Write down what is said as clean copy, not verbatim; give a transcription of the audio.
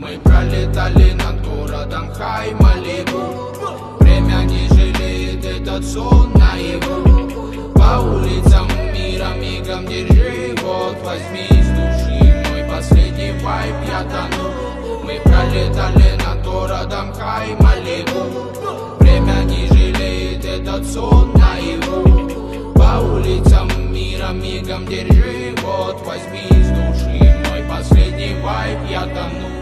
Мы пролетали над городом Хай Малибу. Время не жалеет, этот сон наяву. По улицам мира мигом держи, вот возьми из души мой последний вайб, я тону. Мы пролетали над городом Хай Малибу. Время не жалеет, этот сон наяву. По улицам мира мигом держи, вот возьми из души мой последний вайб, я тону.